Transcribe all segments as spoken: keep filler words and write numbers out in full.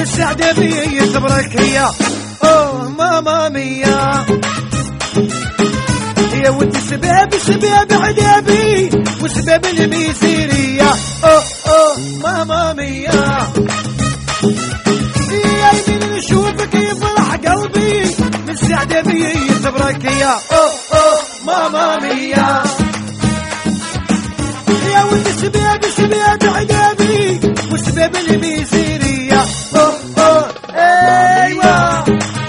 السعدة بي تبرك هي اوه ماما ميا يا ودي سباب سباب عذابي وسباب الميزيرية اوه اوه ماما ميا يا يمين نشوفك يفرح قلبي من السعدة بي تبرك هي اوه اوه ماما ميا يا ولد سباب سباب عذابي وسباب الميزيرية اوه اوه ايوه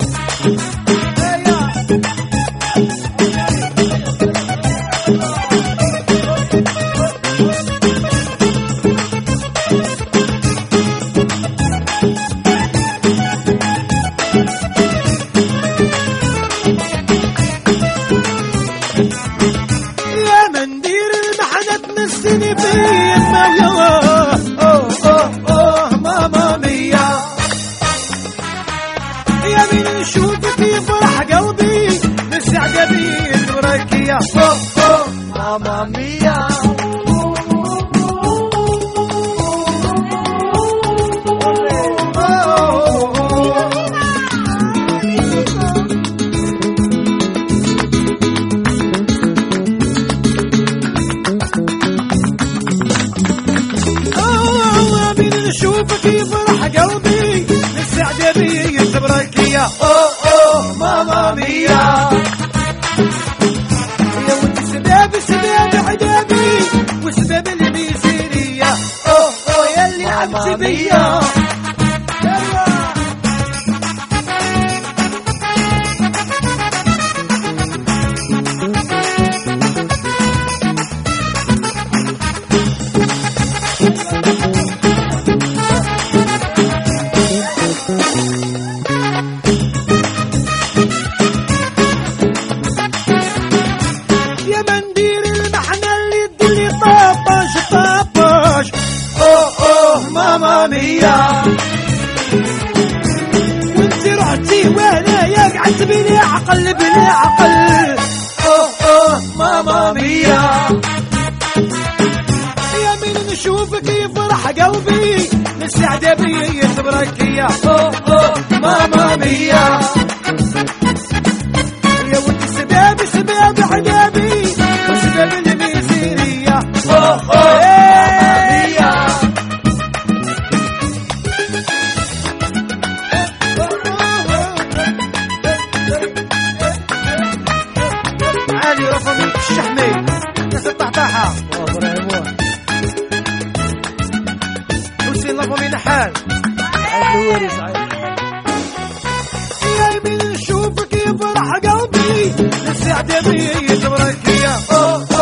يا مندير المحنة تمسني بيا اوه اوه اوه ماما ميا يا مين نشوفك يفرح قلبي من السعدة بي تبركية اوه اوه ماما ميا نشوفك يفرح قلبي السعدة بي تبركية اوه اوه ماما ميا يا ولد سباب سباب عذابي وسباب الميزيرية اوه اوه ياللي عبت بيا يا مندير المحنة اللي تدلي طابش طابش اوه اوه ماما ميا وانت رحتي وانا ياك عد بلا عقل بلا عقل اوه اوه ماما ميا يا مين نشوفك يفرح قلبي من السعدة بي تبركية اوه اوه ماما ميا يا ولد سباب سباب عذابي وسباب الميزيرية اوه اوه ماما ميا علي رفضي الشحمي ناس الطحطاحة حسين رفضي نحال يا يمين نشوفك يفرح قلبي السعدة بي تبركية اوه